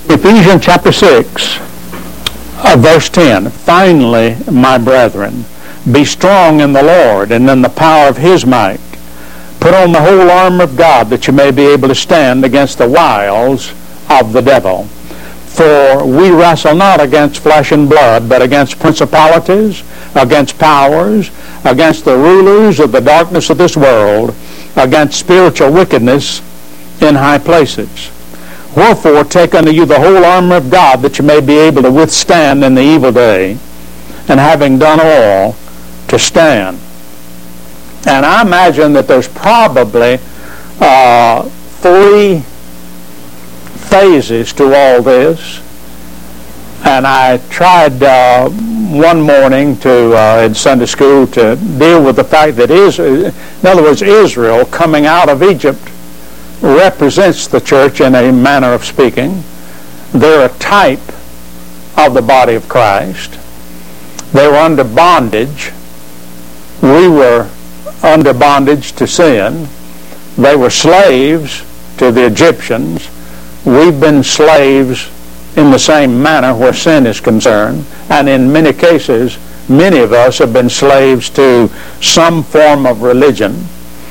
Ephesians chapter 6, verse 10. Finally, my brethren, be strong in the Lord and in the power of his might. Put on the whole armor of God, that you may be able to stand against the wiles of the devil. For we wrestle not against flesh and blood, but against principalities, against powers, against the rulers of the darkness of this world, against spiritual wickedness in high places. Wherefore take unto you the whole armor of God, that you may be able to withstand in the evil day, and having done all, to stand. And I imagine that there's probably three phases to all this. And I tried one morning in Sunday school to deal with the fact that in other words, Israel coming out of Egypt represents the church in a manner of speaking. They're a type of the body of Christ. They were under bondage. We were under bondage to sin. They were slaves to the Egyptians. We've been slaves in the same manner where sin is concerned. And in many cases, many of us have been slaves to some form of religion.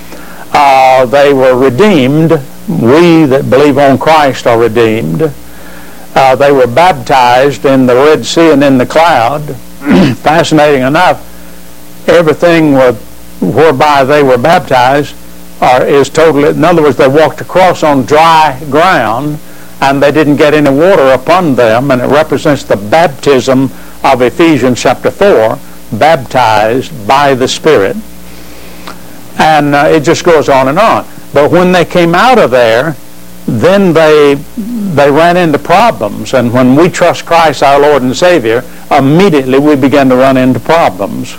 They were redeemed. We that believe on Christ are redeemed. They were baptized in the Red Sea and in the cloud. Fascinating enough, everything whereby they were baptized is totally, in other words, they walked across on dry ground and they didn't get any water upon them, and it represents the baptism of Ephesians chapter 4, baptized by the Spirit. And it just goes on and on. But when they came out of there, then they ran into problems. And when we trust Christ our Lord and Savior, immediately we begin to run into problems.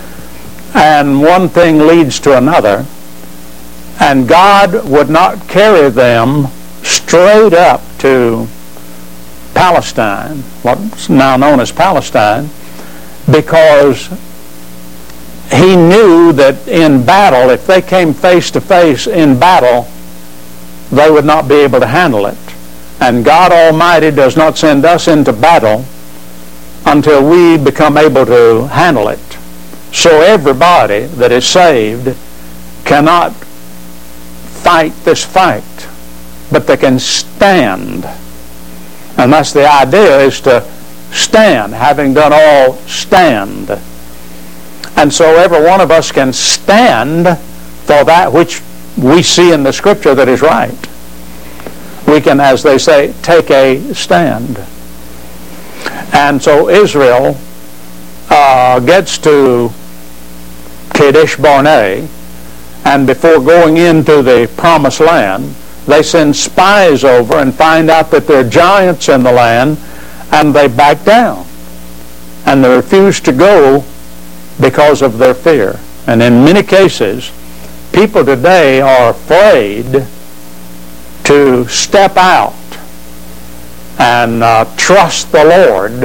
And one thing leads to another. And God would not carry them straight up to Palestine, what's now known as Palestine, because he knew that in battle, if they came face to face in battle, they would not be able to handle it. And God Almighty does not send us into battle until we become able to handle it. So everybody that is saved cannot fight this fight, but they can stand. And that's the idea, is to stand. Having done all, stand. And so every one of us can stand for that which we see in the Scripture that is right. We can, as they say, take a stand. And so Israel gets to Kadesh Barnea, and before going into the promised land, they send spies over and find out that there are giants in the land, and they back down. And they refuse to go because of their fear. And in many cases, people today are afraid to step out and trust the Lord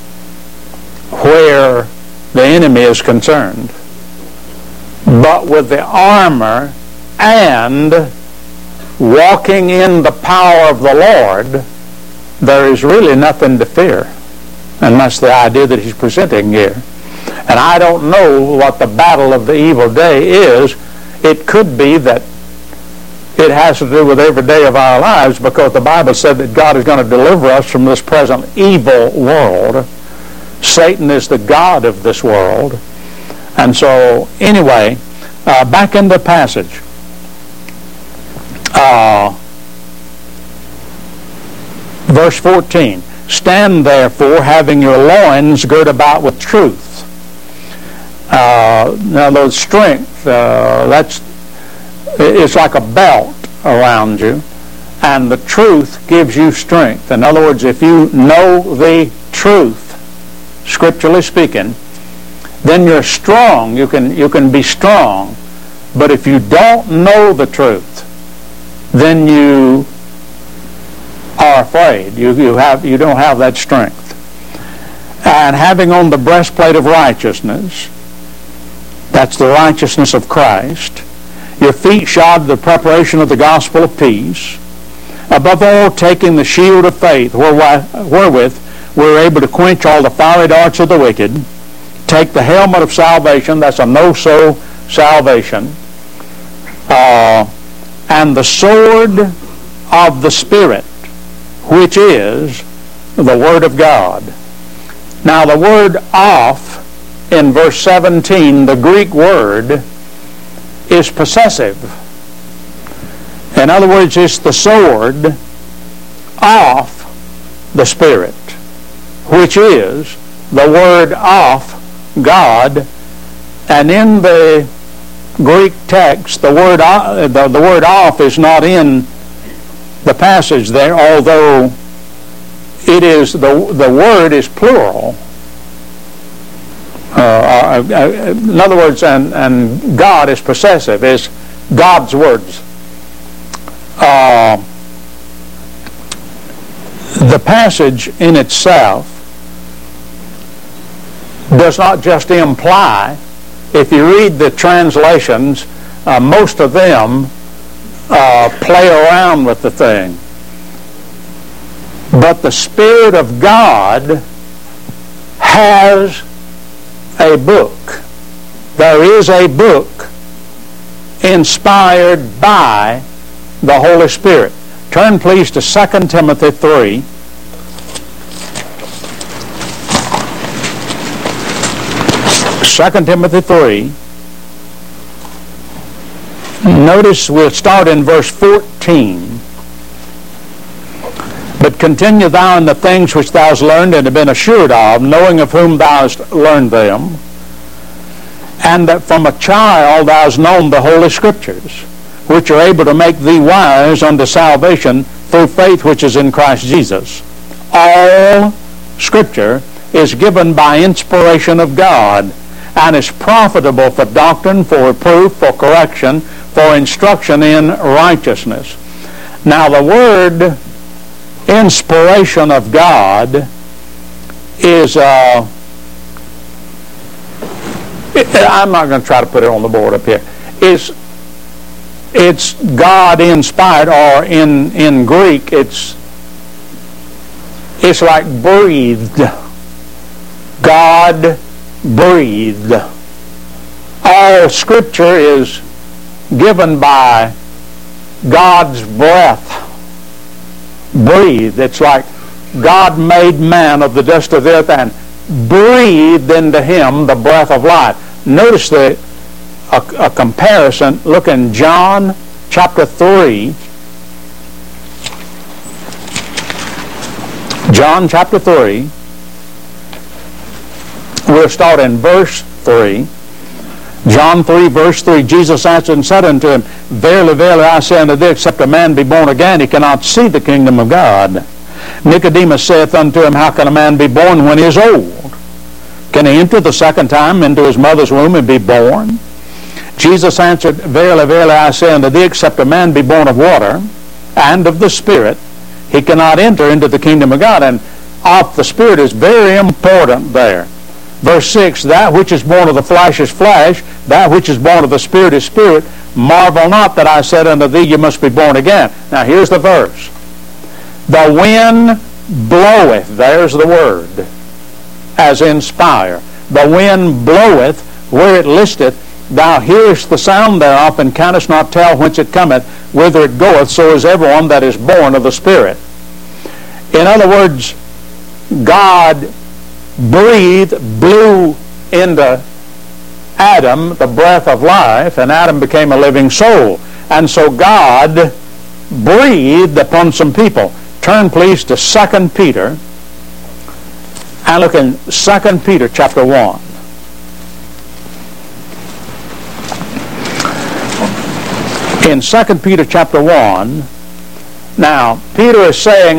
where the enemy is concerned. But with the armor and walking in the power of the Lord, there is really nothing to fear. And that's the idea that he's presenting here. And I don't know what the battle of the evil day is. It could be that it has to do with every day of our lives, because the Bible said that God is going to deliver us from this present evil world. Satan is the god of this world. And so, anyway, back in the passage. Verse 14. Stand therefore, having your loins girt about with truth. Now, those strength, it's like a belt around you, and the truth gives you strength. In other words, if you know the truth, scripturally speaking, then you're strong. You can be strong. But if you don't know the truth, then you are afraid. You don't have that strength. And having on the breastplate of righteousness, that's the righteousness of Christ. Your feet shod the preparation of the gospel of peace. Above all, taking the shield of faith, wherewith we're able to quench all the fiery darts of the wicked. Take the helmet of salvation, that's a no-so salvation, and the sword of the Spirit, which is the Word of God. Now the word "off" in verse 17, the Greek word, is possessive. In other words, it's the sword of the Spirit, which is the word "of God." And in the Greek text, the word "of" is not in the passage there, although it is the word is plural. In other words, and God is possessive, is God's words. The passage in itself does not just imply, if you read the translations, most of them play around with the thing. But the Spirit of God has a book. There is a book inspired by the Holy Spirit. Turn please to 2 Timothy 3. 2 Timothy 3. Notice we'll start in verse 14. But continue thou in the things which thou hast learned and have been assured of, knowing of whom thou hast learned them, and that from a child thou hast known the Holy Scriptures, which are able to make thee wise unto salvation through faith which is in Christ Jesus. All Scripture is given by inspiration of God, and is profitable for doctrine, for reproof, for correction, for instruction in righteousness. Now the word inspiration of God is, I'm not going to try to put it on the board up here. It's God inspired, or in Greek it's like breathed. God breathed. All Scripture is given by God's breath. Breathed. It's like God made man of the dust of the earth and breathed into him the breath of life. Notice a comparison. Look in John chapter 3. John chapter 3. We'll start in verse 3. John 3, verse 3, Jesus answered and said unto him, Verily, verily, I say unto thee, except a man be born again, he cannot see the kingdom of God. Nicodemus saith unto him, How can a man be born when he is old? Can he enter the second time into his mother's womb and be born? Jesus answered, Verily, verily, I say unto thee, except a man be born of water and of the Spirit, he cannot enter into the kingdom of God. And of the Spirit is very important there. Verse 6, That which is born of the flesh is flesh, that which is born of the Spirit is spirit. Marvel not that I said unto thee, You must be born again. Now here's the verse. The wind bloweth, there's the word, as inspire. The wind bloweth, where it listeth, thou hearest the sound thereof, and canst not tell whence it cometh, whither it goeth, so is everyone that is born of the Spirit. In other words, God blew into Adam the breath of life, and Adam became a living soul. And so God breathed upon some people. Turn please to 2 Peter and look in 2 Peter chapter 1. In 2 Peter chapter 1, now Peter is saying,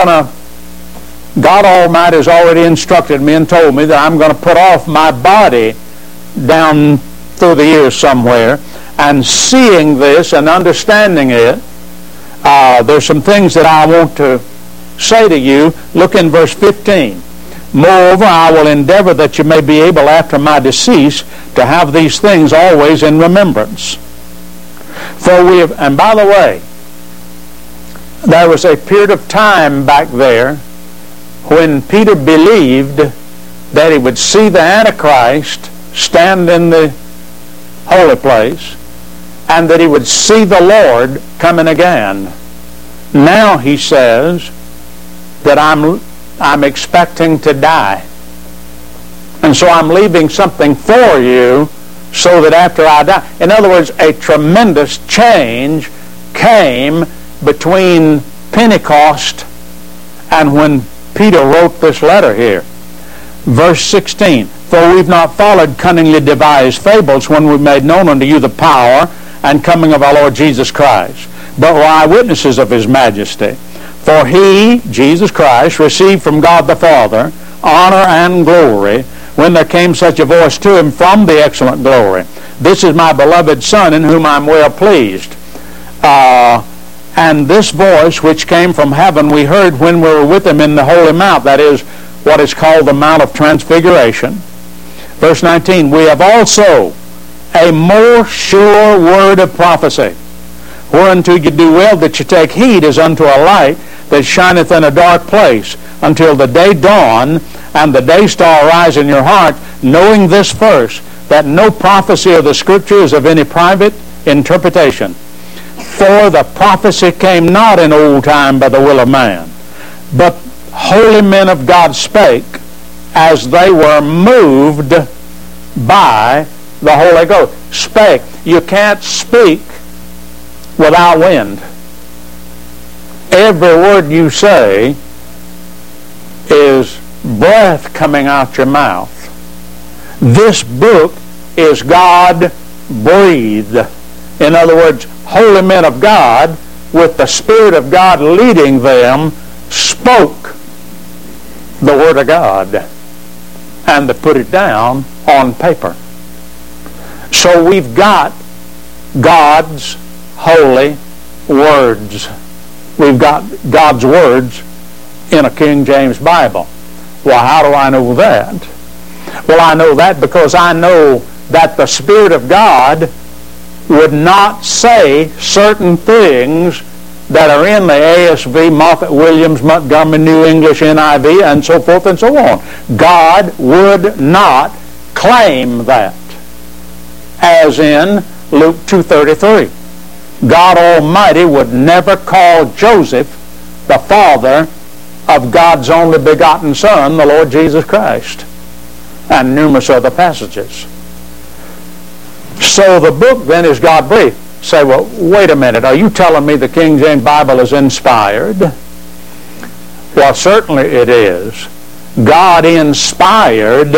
God Almighty has already instructed me and told me that I'm going to put off my body down through the years somewhere. And seeing this and understanding it, there's some things that I want to say to you. Look in verse 15. Moreover, I will endeavor that you may be able after my decease to have these things always in remembrance. For we have, and by the way, there was a period of time back there when Peter believed that he would see the Antichrist stand in the holy place and that he would see the Lord coming again. Now he says that I'm expecting to die. And so I'm leaving something for you so that after I die. In other words, a tremendous change came between Pentecost and when Peter wrote this letter here. Verse 16, for we've not followed cunningly devised fables when we made known unto you the power and coming of our Lord Jesus Christ, but were eyewitnesses of his majesty. For he, Jesus Christ, received from God the Father honor and glory when there came such a voice to him from the excellent glory. This is my beloved Son in whom I'm well pleased. And this voice which came from heaven we heard when we were with him in the holy mount, that is what is called the Mount of Transfiguration. Verse 19, we have also a more sure word of prophecy, whereunto you do well that you take heed as unto a light that shineth in a dark place, until the day dawn and the day star rise in your heart, knowing this first, that no prophecy of the Scripture is of any private interpretation. For the prophecy came not in old time by the will of man, but holy men of God spake as they were moved by the Holy Ghost. Spake. You can't speak without wind. Every word you say is breath coming out your mouth. This book is God breathed. In other words, holy men of God, with the Spirit of God leading them, spoke the Word of God and to put it down on paper. So we've got God's holy words. We've got God's words in a King James Bible. Well, how do I know that? Well, I know that because I know that the Spirit of God would not say certain things that are in the ASV, Moffat, Williams, Montgomery, New English, NIV, and so forth and so on. God would not claim that. As in Luke 2:33. God Almighty would never call Joseph the father of God's only begotten Son, the Lord Jesus Christ, and numerous other passages. So the book then is God breathed. Say, well, wait a minute, are you telling me the King James Bible is inspired? Well, certainly it is. God inspired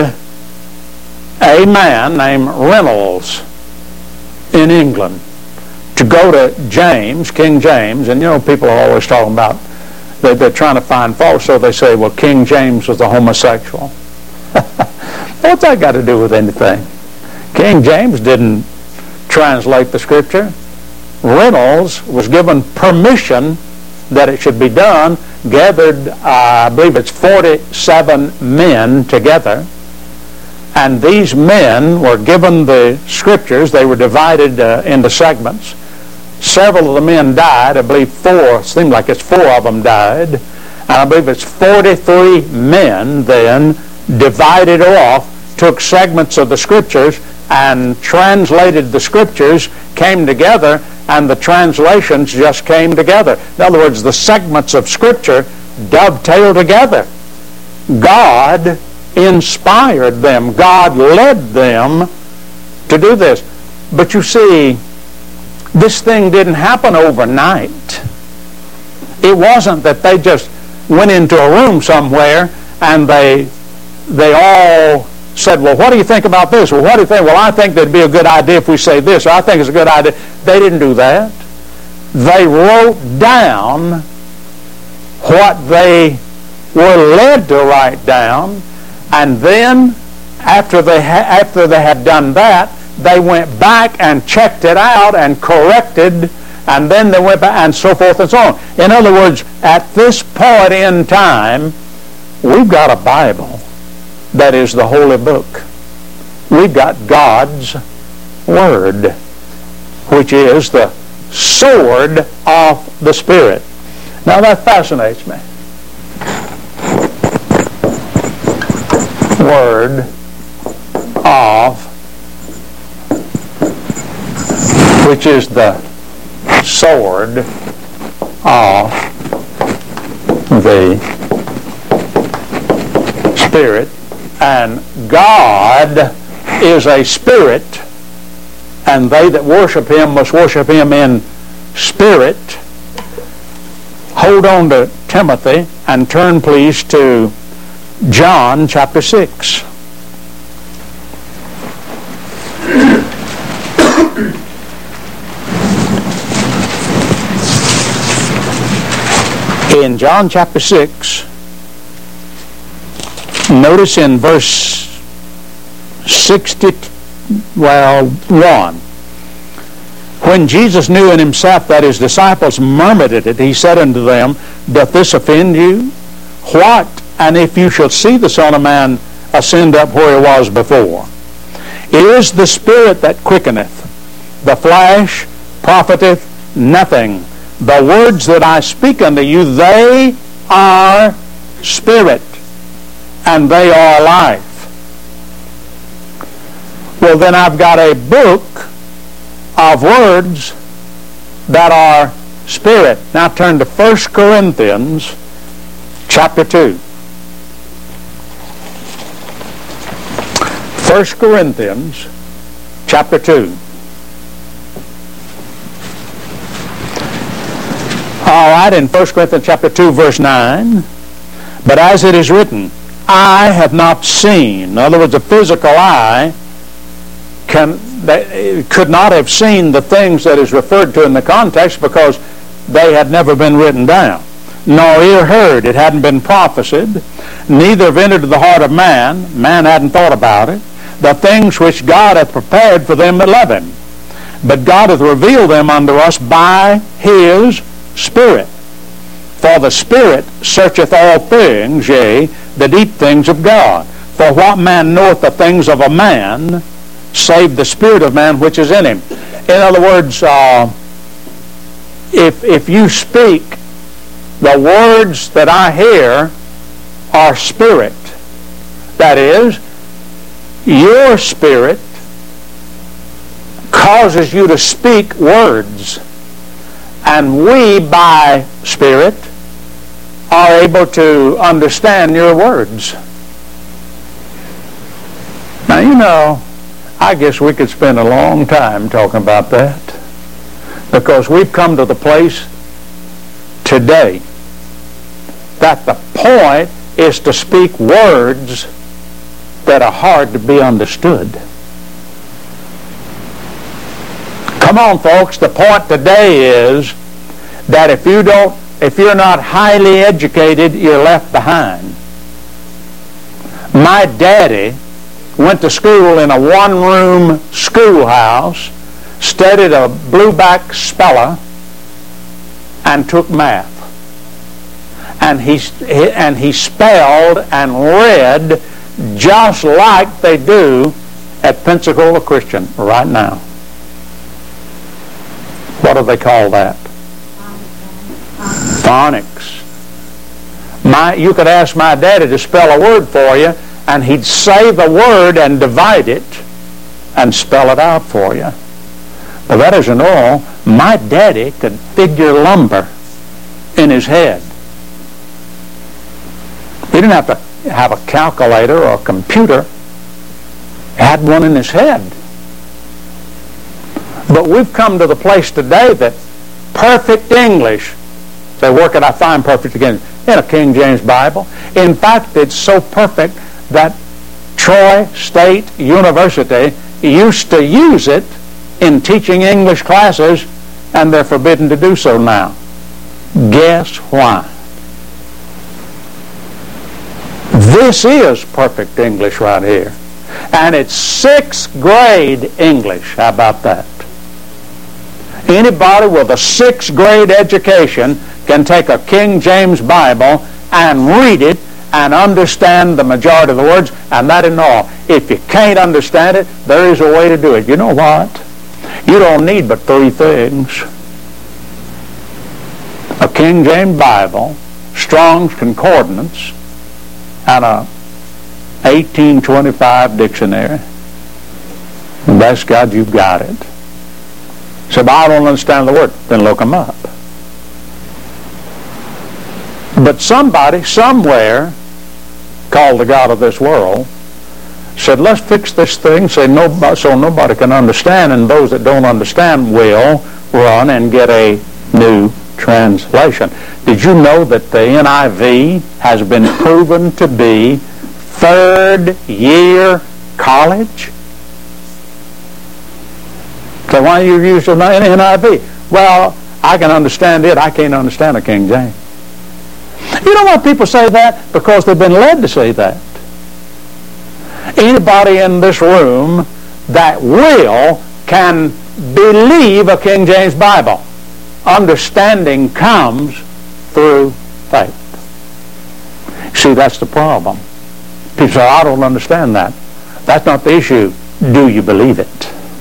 a man named Reynolds in England to go to James, King James, and you know people are always talking about they're trying to find fault, so they say, well, King James was a homosexual. What's that got to do with anything? King James didn't translate the Scripture. Reynolds was given permission that it should be done, gathered, I believe it's 47 men together, and these men were given the Scriptures. They were divided into segments. Several of the men died. I believe it seemed like it's 4 of them died. And I believe it's 43 men then divided off, took segments of the Scriptures and translated the Scriptures, came together, and the translations just came together. In other words, the segments of Scripture dovetail together. God inspired them. God led them to do this. But you see, this thing didn't happen overnight. It wasn't that they just went into a room somewhere and they all said, well, what do you think about this? Well, what do you think? Well, I think that'd be a good idea if we say this, or I think it's a good idea. They didn't do that. They wrote down what they were led to write down, and then after they had done that, they went back and checked it out and corrected, and then they went back and so forth and so on. In other words, at this point in time, we've got a Bible that is the holy book. We've got God's Word, which is the sword of the Spirit. Now that fascinates me. Word of, which is the sword of the Spirit, and God is a spirit, and they that worship Him must worship Him in spirit. Hold on to Timothy and turn please to John chapter 6. In John chapter 6, notice in verse 1. When Jesus knew in himself that his disciples murmured at it, he said unto them, Doth this offend you? What, and if you shall see the Son of Man ascend up where he was before? It is the Spirit that quickeneth, the flesh profiteth nothing. The words that I speak unto you, they are spirit, and they are life. Well, then I've got a book of words that are spirit. Now turn to 1 Corinthians chapter 2. 1 Corinthians chapter 2. All right, in 1 Corinthians chapter 2, verse 9, but as it is written, eye have not seen. In other words, the physical eye could not have seen the things that is referred to in the context because they had never been written down. Nor ear heard, it hadn't been prophesied. Neither have entered the heart of man, man hadn't thought about it, the things which God hath prepared for them that love Him. But God hath revealed them unto us by His Spirit. For the Spirit searcheth all things, yea, the deep things of God. For what man knoweth the things of a man, save the spirit of man which is in him? In other words, if you speak, the words that I hear are spirit. That is, your spirit causes you to speak words. And we, by Spirit, are able to understand your words. Now, you know, I guess we could spend a long time talking about that, because we've come to the place today that the point is to speak words that are hard to be understood. Come on, folks, the point today is that if you're not highly educated, you're left behind. My daddy went to school in a one-room schoolhouse, studied a blueback speller, and took math. And he spelled and read just like they do at Pensacola Christian right now. What do they call that? Phonics. You could ask my daddy to spell a word for you, and he'd say the word and divide it and spell it out for you. But that isn't all. My daddy could figure lumber in his head. He didn't have to have a calculator or a computer. He had one in his head. But we've come to the place today that perfect English, they work it, I find perfect again, in a King James Bible. In fact, it's so perfect that Troy State University used to use it in teaching English classes, and they're forbidden to do so now. Guess why? This is perfect English right here. And it's 6th grade English. How about that? Anybody with a 6th grade education can take a King James Bible and read it and understand the majority of the words, and that isn't all. If you can't understand it, there is a way to do it. You know what? You don't need but 3 things. a King James Bible, Strong's Concordance, and a 1825 dictionary. And bless God, you've got it. So if I don't understand the word, then look them up. But somebody, somewhere, called the God of this world, said, let's fix this thing so nobody can understand, and those that don't understand will run and get a new translation. Did you know that the NIV has been proven to be third-year college? So why do you use the NIV? Well, I can understand it. I can't understand a King James. You know why people say that? Because they've been led to say that. Anybody in this room that can believe a King James Bible. Understanding comes through faith. See, that's the problem. People say, I don't understand that. That's not the issue. Do you believe it?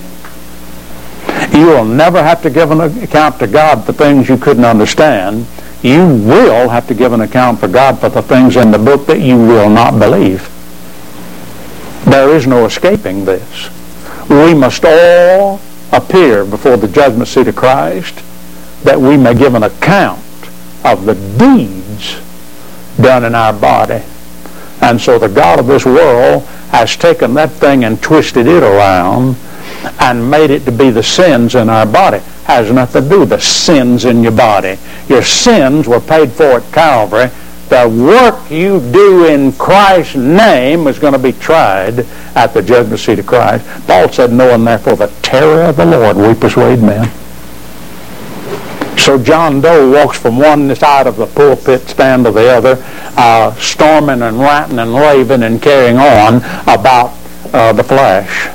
You will never have to give an account to God for things you couldn't understand. You will have to give an account for God for the things in the book that you will not believe. There is no escaping this. We must all appear before the judgment seat of Christ, that we may give an account of the deeds done in our body. And so the God of this world has taken that thing and twisted it around and made it to be the sins in our body. Has nothing to do with the sins in your body. Your sins were paid for at Calvary. The work you do in Christ's name is going to be tried at the judgment seat of Christ. Paul said, knowing therefore the terror of the Lord, we persuade men. So John Doe walks from one side of the pulpit stand to the other, storming and ranting and raving and carrying on about the flesh,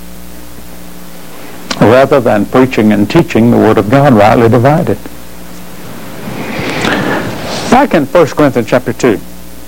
rather than preaching and teaching the Word of God rightly divided. Back in 1 Corinthians chapter 2,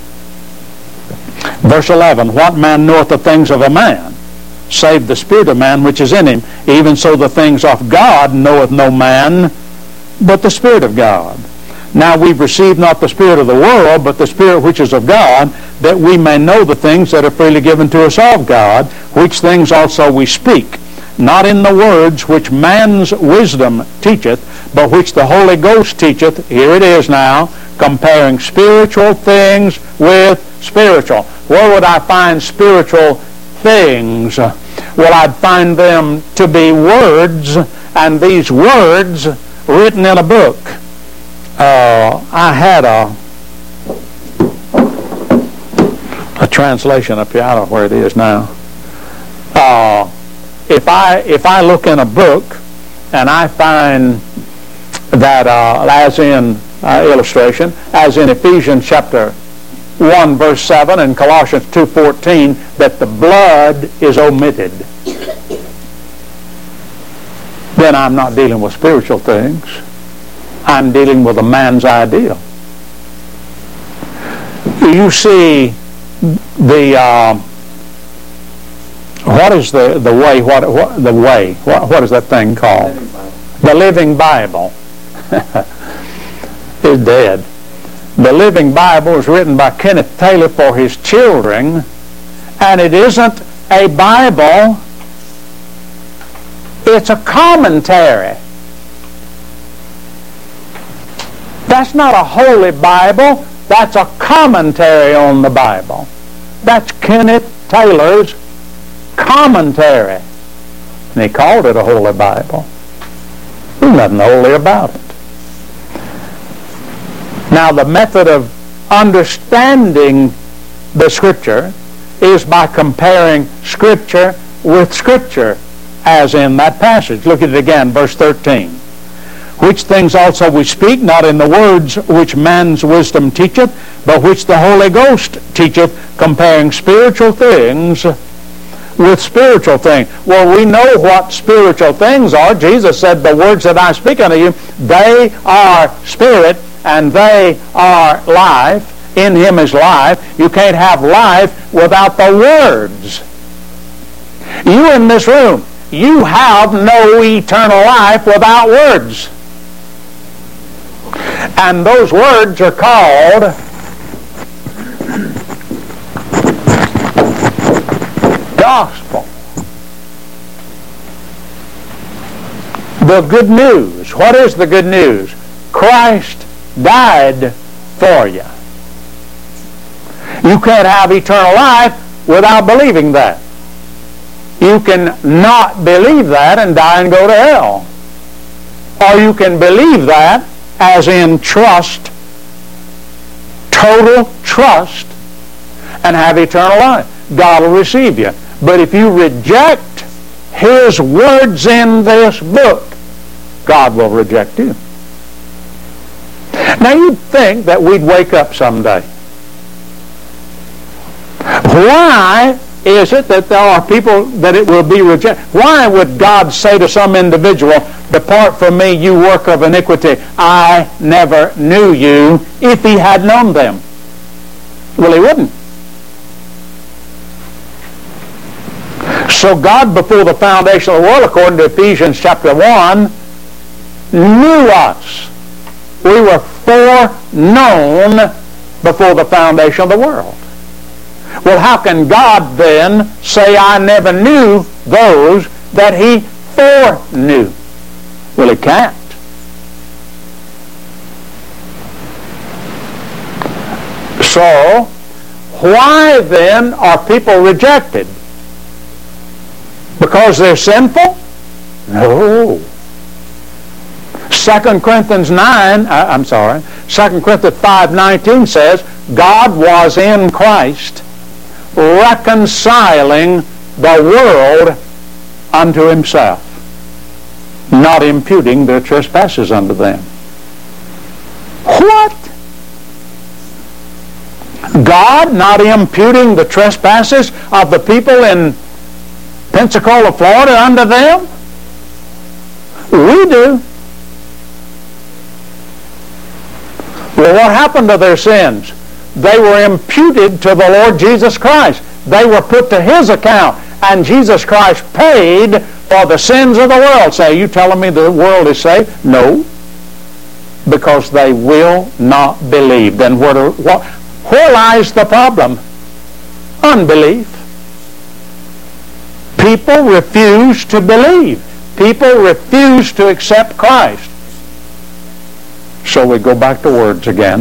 verse 11, what man knoweth the things of a man, save the spirit of man which is in him? Even so the things of God knoweth no man, but the Spirit of God. Now we've received not the spirit of the world, but the Spirit which is of God, that we may know the things that are freely given to us of God, which things also we speak, not in the words which man's wisdom teacheth, but which the Holy Ghost teacheth. Here it is now, comparing spiritual things with spiritual. Where would I find spiritual things? Well, I'd find them to be words, and these words written in a book. I had a translation up here. I don't know where it is now. If I look in a book and I find that, as in illustration, as in Ephesians chapter 1 verse 7 and Colossians 2:14, that the blood is omitted, then I'm not dealing with spiritual things. I'm dealing with a man's ideal. You see, what is the way? What is that thing called? The Living Bible. Is dead. The Living Bible was written by Kenneth Taylor for his children, and it isn't a Bible. It's a commentary. That's not a holy Bible. That's a commentary on the Bible. That's Kenneth Taylor's commentary. And he called it a holy Bible. There's nothing holy about it. Now, the method of understanding the Scripture is by comparing Scripture with Scripture, as in that passage. Look at it again, verse 13. Which things also we speak, not in the words which man's wisdom teacheth, but which the Holy Ghost teacheth, comparing spiritual things with spiritual things. Well, we know what spiritual things are. Jesus said, the words that I speak unto you, they are spirit and they are life. In him is life. You can't have life without the words. You in this room, you have no eternal life without words. And those words are called gospel. The good news. What is the good news? Christ died for you. You can't have eternal life without believing that. You can not believe that and die and go to hell. Or you can believe that as in trust, total trust, and have eternal life. God will receive you. But if you reject His words in this book, God will reject you. Now you'd think that we'd wake up someday. Why is it that there are people that it will be rejected? Why would God say to some individual, "Depart from me, you worker of iniquity, I never knew you," if He had known them? Well, He wouldn't. So God, before the foundation of the world, according to Ephesians chapter 1, knew us. We were foreknown before the foundation of the world. Well, how can God then say, "I never knew those that He foreknew"? Well, He can't. So, why then are people rejected? Because they're sinful? No. 2 Corinthians 5:19 says, God was in Christ, reconciling the world unto Himself, not imputing their trespasses unto them. What? God not imputing the trespasses of the people in Pensacola, Florida, unto them? We do. Well, what happened to their sins? They were imputed to the Lord Jesus Christ. They were put to His account, and Jesus Christ paid for the sins of the world. Say, you telling me the world is saved? No, because they will not believe. Then where lies the problem? Unbelief. People refuse to believe. People refuse to accept Christ. So we go back to words again.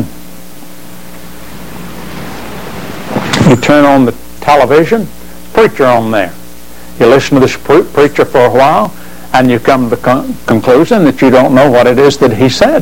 You turn on the television, preacher on there. You listen to this preacher for a while, and you come to the conclusion that you don't know what it is that he said.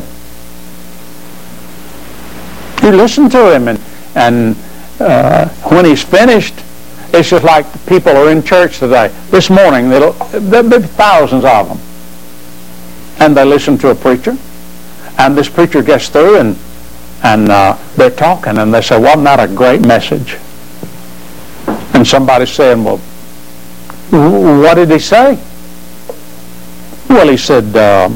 You listen to him, and when he's finished, it's just like people are in church today. This morning, there'll be thousands of them. And they listen to a preacher, and this preacher gets through, and they're talking, and they say, wasn't that a great message? And somebody's saying, well, what did he say? Well, he said,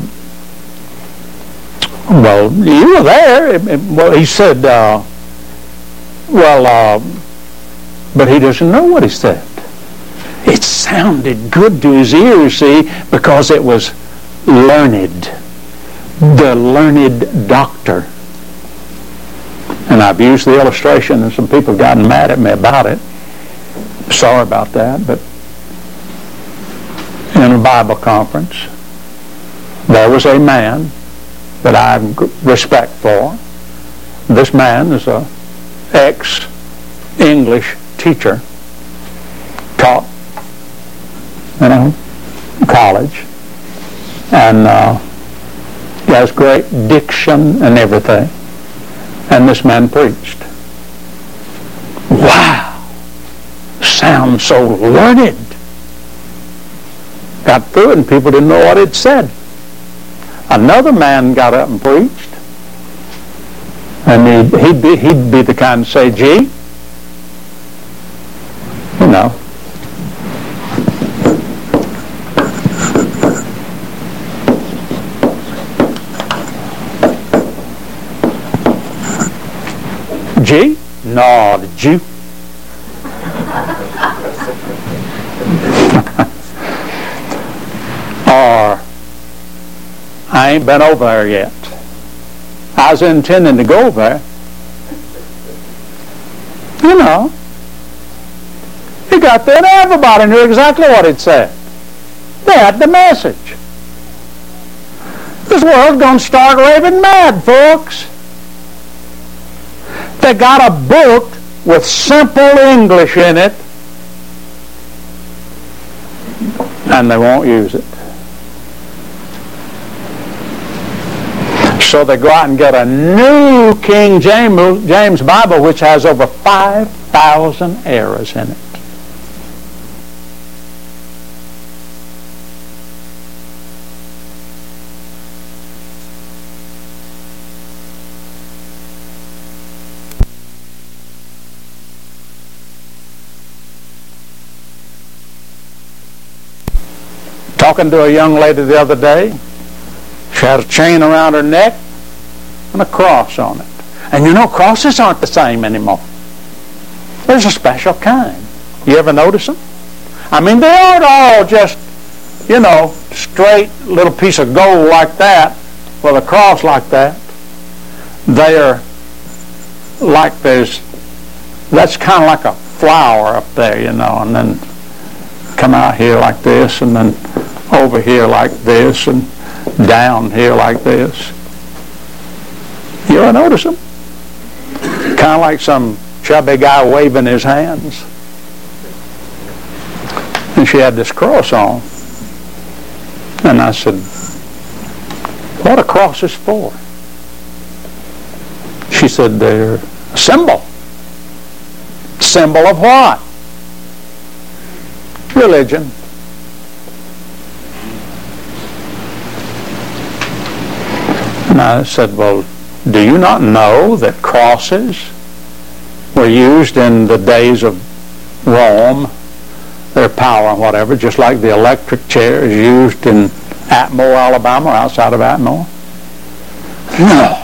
well, you were there. Well, he said, but he doesn't know what he said. It sounded good to his ears, see, because it was learned. The learned doctor. And I've used the illustration, and some people have gotten mad at me about it. Sorry about that, but in a Bible conference, there was a man that I have respect for. This man is an ex-English teacher, taught college, and he has great diction and everything. And this man preached. Wow! Sounds so learned. Got through it and people didn't know what it said. Another man got up and preached, and he'd be the kind to say, gee, you know, gee? No, the Jew. Or, I ain't been over there yet. I was intending to go there. You know. He got there and everybody knew exactly what he'd said. They had the message. This world's going to start raving mad, folks. They got a book with simple English in it, and they won't use it. So they go out and get a new King James Bible, which has over 5,000 errors in it. Talking to a young lady the other day. She had a chain around her neck and a cross on it. And you know, crosses aren't the same anymore. There's a special kind. You ever notice them? I mean, they aren't all just, you know, straight little piece of gold like that with a cross like that. They are like that's kind of like a flower up there, you know, and then come out here like this, and then over here like this, and down here like this. You ever notice them? Kind of like some chubby guy waving his hands. And she had this cross on. And I said, what a cross is for? She said, they're a symbol. Symbol of what? Religion. And I said, well, do you not know that crosses were used in the days of Rome, their power and whatever, just like the electric chair is used in Atmore, Alabama, or outside of Atmore? No.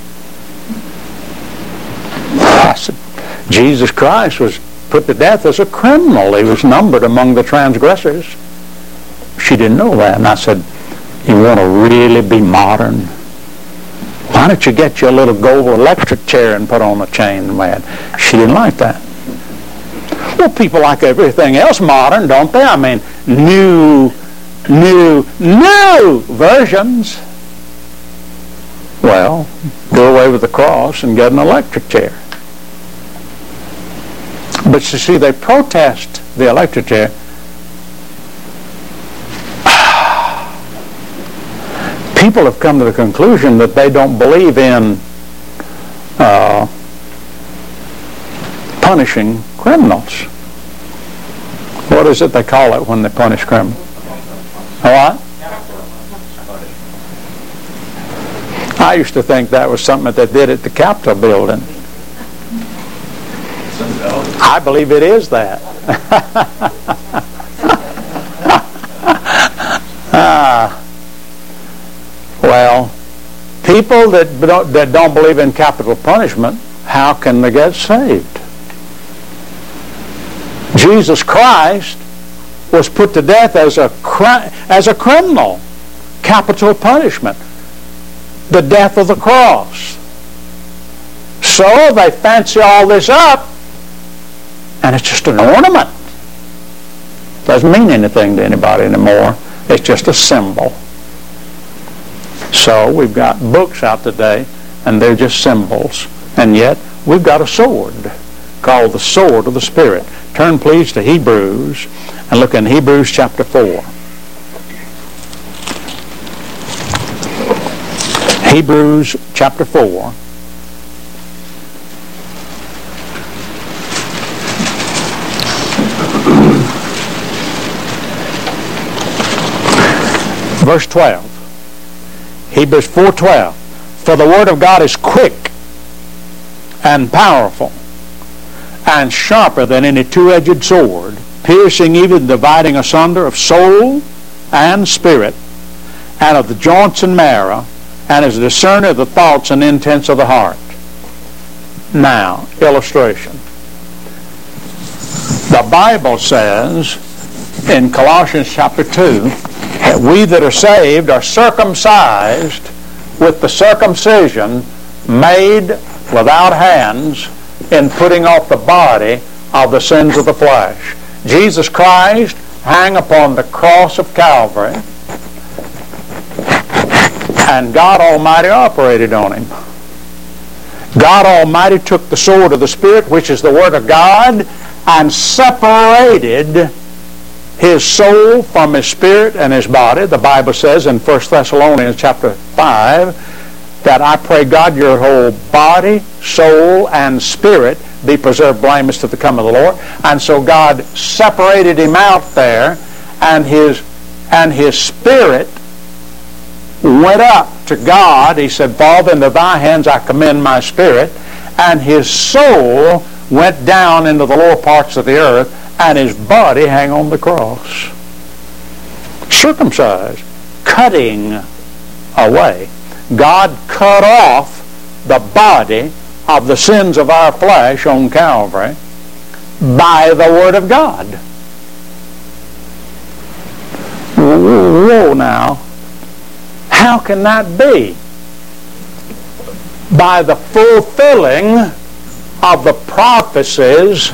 I said, Jesus Christ was put to death as a criminal. He was numbered among the transgressors. She didn't know that. And I said, you want to really be modern? Why don't you get you a little gold electric chair and put on a chain, man? She didn't like that. Well, people like everything else modern, don't they? I mean, new versions. Well, go away with the cross and get an electric chair. But you see, they protest the electric chair. People have come to the conclusion that they don't believe in punishing criminals. What is it they call it when they punish criminals? What? I used to think that was something that they did at the Capitol building. I believe it is that. Well, people that don't believe in capital punishment, how can they get saved? Jesus Christ was put to death as a criminal. Capital punishment. The death of the cross. So they fancy all this up, and it's just an ornament. Doesn't mean anything to anybody anymore. It's just a symbol. So we've got books out today, and they're just symbols. And yet, we've got a sword called the sword of the Spirit. Turn, please, to Hebrews, and look in Hebrews chapter 4. Hebrews chapter 4. Verse 12. Hebrews 4:12. For the word of God is quick and powerful and sharper than any two-edged sword, piercing even dividing asunder of soul and spirit, and of the joints and marrow, and is a discerner of the thoughts and intents of the heart. Now, illustration. The Bible says in Colossians chapter 2 that we that are saved are circumcised with the circumcision made without hands in putting off the body of the sins of the flesh. Jesus Christ hung upon the cross of Calvary, and God Almighty operated on him. God Almighty took the sword of the Spirit, which is the Word of God, and separated his soul from his spirit and his body. The Bible says in 1 Thessalonians chapter 5 that I pray God your whole body, soul, and spirit be preserved blameless to the coming of the Lord. And so God separated him out there, and his spirit went up to God. He said, Father, into thy hands I commend my spirit. And his soul went down into the lower parts of the earth, and his body hang on the cross. Circumcised, cutting away. God cut off the body of the sins of our flesh on Calvary by the Word of God. Whoa now. How can that be? By the fulfilling of the prophecies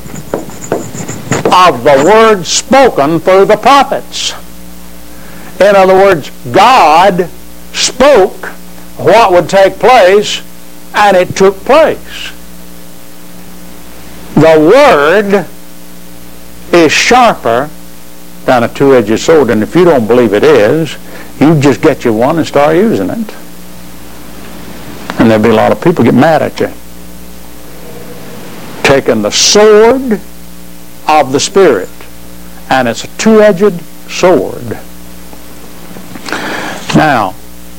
of the word spoken through the prophets. In other words, God spoke what would take place, and it took place. The Word is sharper than a two-edged sword, and if you don't believe it is, you just get you one and start using it. And there'll be a lot of people get mad at you. Taking the sword of the Spirit, and it's a two-edged sword. Now,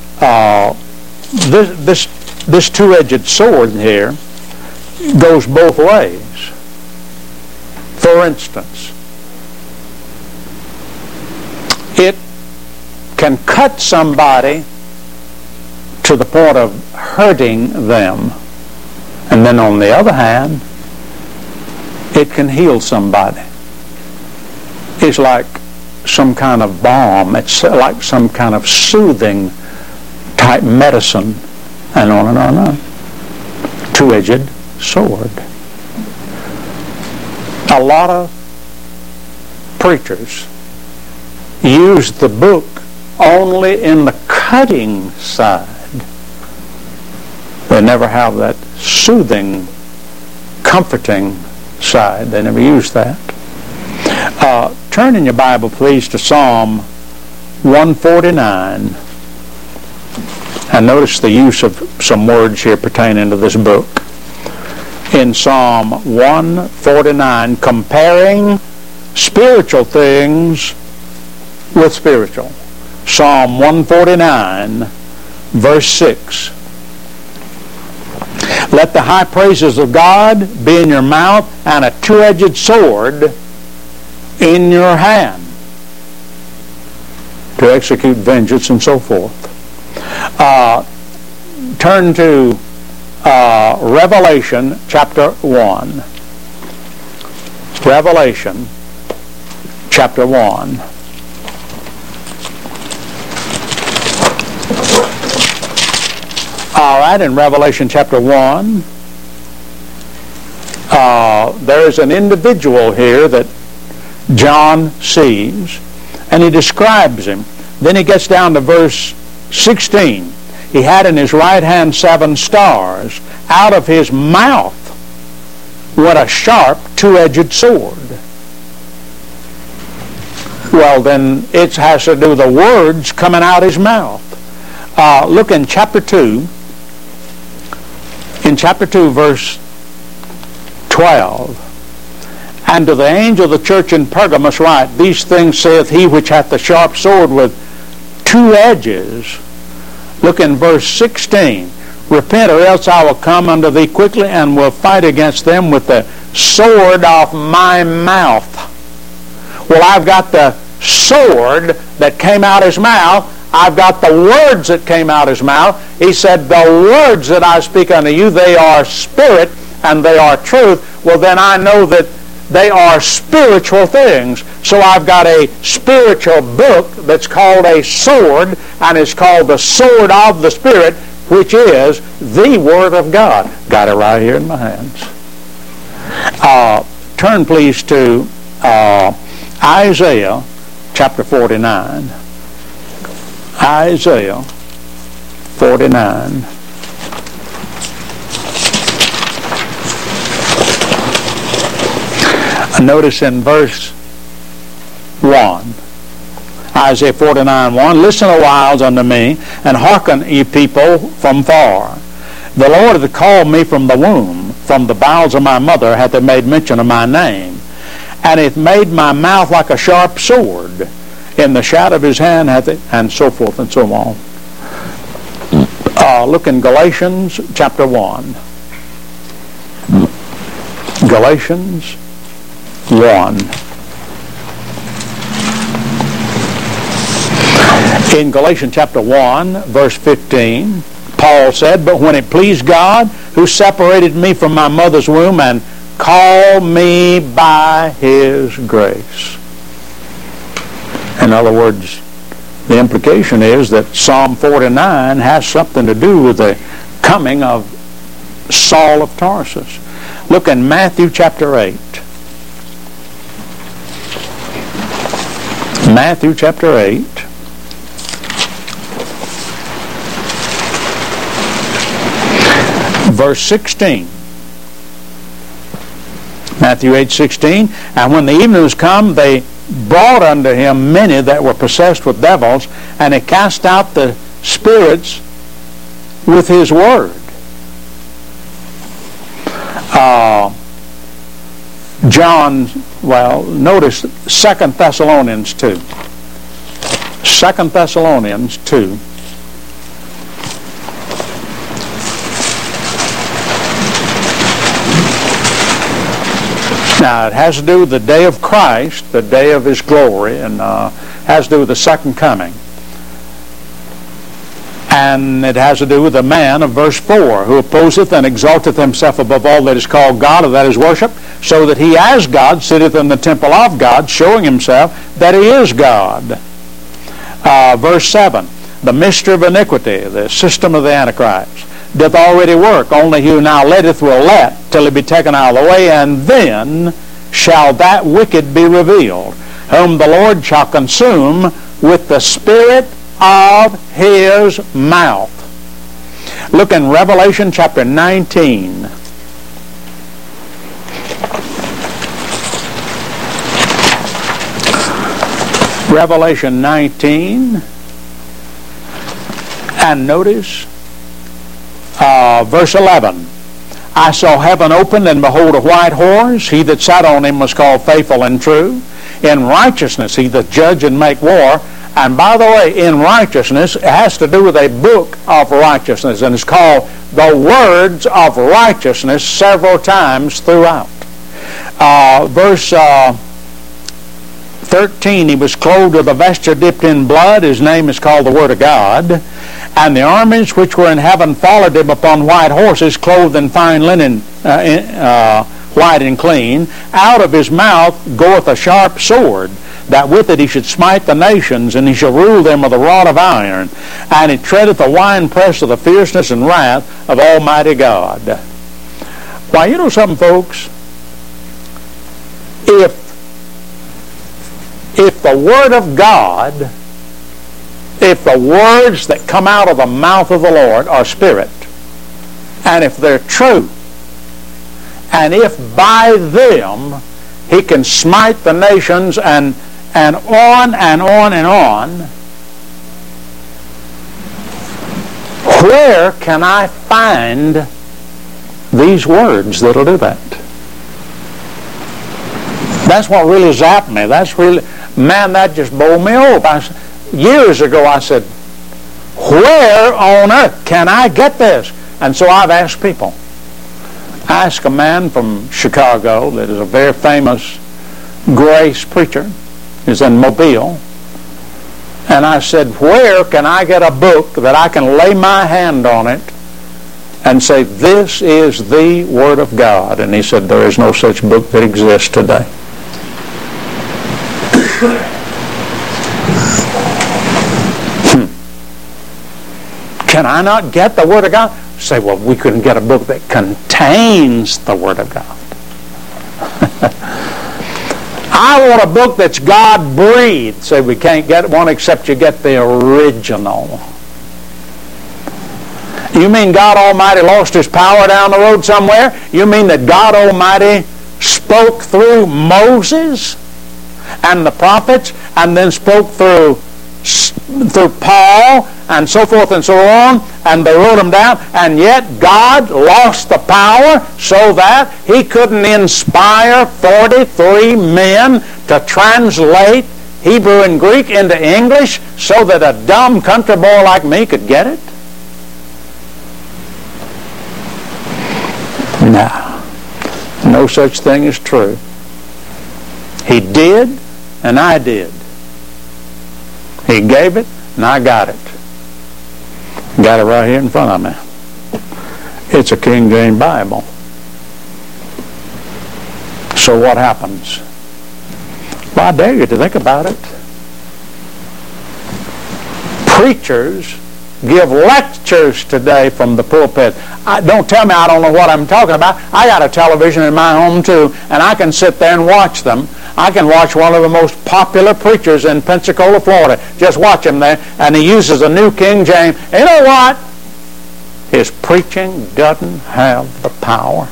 this two-edged sword here goes both ways. For instance, it can cut somebody to the point of hurting them, and then on the other hand, it can heal somebody. It's like some kind of balm. It's like some kind of soothing type medicine, and on and on and on. Two-edged sword. A lot of preachers use the book only in the cutting side. They never have that soothing, comforting side. They never use that. Turn in your Bible, please, to Psalm 149. And notice the use of some words here pertaining to this book. In Psalm 149, comparing spiritual things with spiritual. Psalm 149, verse 6. Let the high praises of God be in your mouth, and a two-edged sword in your hand, to execute vengeance and so forth. Turn to Revelation chapter 1. Revelation chapter 1. All right, in Revelation chapter 1, there is an individual here that John sees, and he describes him. Then he gets down to verse 16. He had in his right hand 7 stars. Out of his mouth went a sharp two-edged sword. Well, then it has to do with the words coming out his mouth. Look in chapter 2. In chapter 2, verse 12. And to the angel of the church in Pergamos write, These things saith he which hath the sharp sword with 2 edges. Look in verse 16. Repent, or else I will come unto thee quickly, and will fight against them with the sword of my mouth. Well, I've got the sword that came out his mouth. I've got the words that came out his mouth. He said, the words that I speak unto you, they are spirit and they are truth. Well, then I know that they are spiritual things. So I've got a spiritual book that's called a sword, and it's called the sword of the Spirit, which is the Word of God. Got it right here in my hands. Turn please to Isaiah chapter 49. Isaiah 49. Notice in verse 1. Isaiah 49:1. Listen a while unto me, and hearken, ye people from far. The Lord hath called me from the womb, from the bowels of my mother hath he made mention of my name, and hath made my mouth like a sharp sword. In the shadow of his hand hath it, and so forth and so on. Look in Galatians chapter 1. Galatians 1. In Galatians chapter 1, verse 15, Paul said, "But when it pleased God, who separated me from my mother's womb and called me by his grace." In other words, the implication is that Psalm 49 has something to do with the coming of Saul of Tarsus. Look in Matthew chapter 8. Matthew chapter 8. Verse 16. Matthew 8:16. And when the evening was come, they brought unto him many that were possessed with devils, and he cast out the spirits with his word. Notice 2 Thessalonians 2. 2 Thessalonians 2. Now, it has to do with the day of Christ, the day of his glory, and has to do with the second coming. And it has to do with the man of verse 4, who opposeth and exalteth himself above all that is called God, or that is worship, so that he as God sitteth in the temple of God, showing himself that he is God. Verse 7, the mystery of iniquity, the system of the Antichrist, doth already work. Only he who now letteth will let till he be taken out of the way, and then shall that wicked be revealed, whom the Lord shall consume with the spirit of his mouth. Look in Revelation chapter 19. Revelation 19. And notice verse 11. I saw heaven opened, and behold a white horse. He that sat on him was called Faithful and True. In righteousness he doth judge and make war. And by the way, in righteousness, it has to do with a book of righteousness, and it's called the Words of Righteousness several times throughout. Verse 13, he was clothed with a vesture dipped in blood. His name is called the Word of God. And the armies which were in heaven followed him upon white horses, clothed in fine linen, white and clean. Out of his mouth goeth a sharp sword, that with it he should smite the nations, and he shall rule them with a rod of iron. And he treadeth the winepress of the fierceness and wrath of Almighty God. Why, you know something, folks? If the Word of God, if the words that come out of the mouth of the Lord are spirit, and if they're true, and if by them he can smite the nations, and on and on and on, where can I find these words that'll do that? That's what really zapped me. That's really, man, that just bowled me over. Years ago I said, where on earth can I get this? And so I've asked people. I asked a man from Chicago that is a very famous grace preacher. He's in Mobile. And I said, where can I get a book that I can lay my hand on it and say, this is the Word of God? And he said, there is no such book that exists today. Can I not get the Word of God? Say, well, we couldn't get a book that contains the Word of God. I want a book that's God-breathed. Say, we can't get one except you get the original. You mean God Almighty lost His power down the road somewhere? You mean that God Almighty spoke through Moses and the prophets, and then spoke through Paul and so forth and so on, and they wrote them down, and yet God lost the power so that He couldn't inspire 43 men to translate Hebrew and Greek into English so that a dumb country boy like me could get it? No such thing is true. He did, and I did. He gave it, and I got it. Got it right here in front of me. It's a King James Bible. So what happens? Well, I dare you to think about it. Preachers give lectures today from the pulpit. Don't tell me I don't know what I'm talking about. I got a television in my home too, and I can sit there and watch them. I can watch one of the most popular preachers in Pensacola, Florida. Just watch him there, and he uses a New King James. And you know what? His preaching doesn't have the power.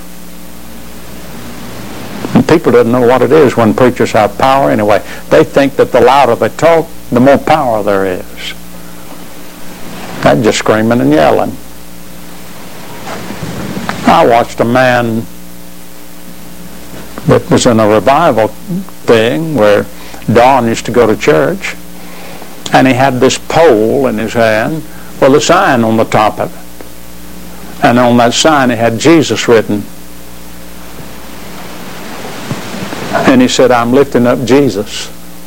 And people don't know what it is when preachers have power anyway. They think that the louder they talk, the more power there is. That's just screaming and yelling. I watched a man that was in a revival thing where Don used to go to church, and he had this pole in his hand with a sign on the top of it. And on that sign it had Jesus written. And he said, "I'm lifting up Jesus."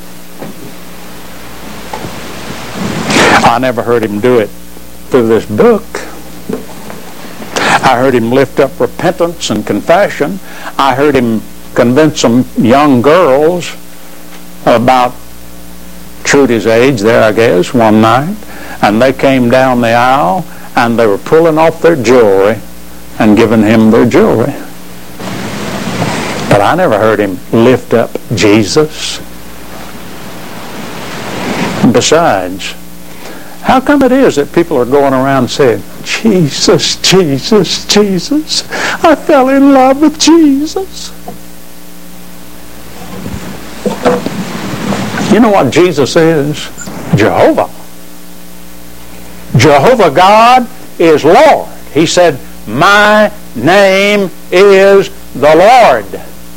I never heard him do it through this book. I heard him lift up repentance and confession. I heard him convince some young girls about Trudy's age there, I guess, one night. And they came down the aisle and they were pulling off their jewelry and giving him their jewelry. But I never heard him lift up Jesus. And besides, how come it is that people are going around saying, "Jesus, Jesus, Jesus, I fell in love with Jesus"? You know what Jesus is? Jehovah. Jehovah God is Lord. He said, "My name is the Lord."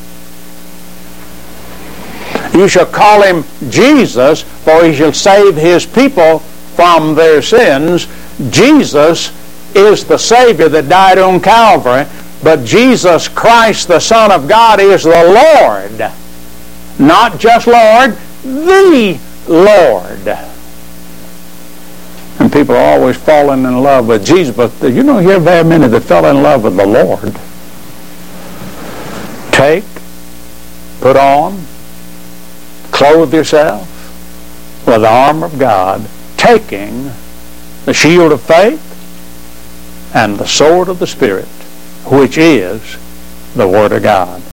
You shall call him Jesus, for he shall save his people from their sins. Jesus is the Savior that died on Calvary, but Jesus Christ, the Son of God, is the Lord. Not just Lord, the Lord. And people are always falling in love with Jesus, but you don't hear very many that fell in love with the Lord. Take, put on, clothe yourself with the armor of God, taking the shield of faith and the sword of the Spirit, which is the Word of God.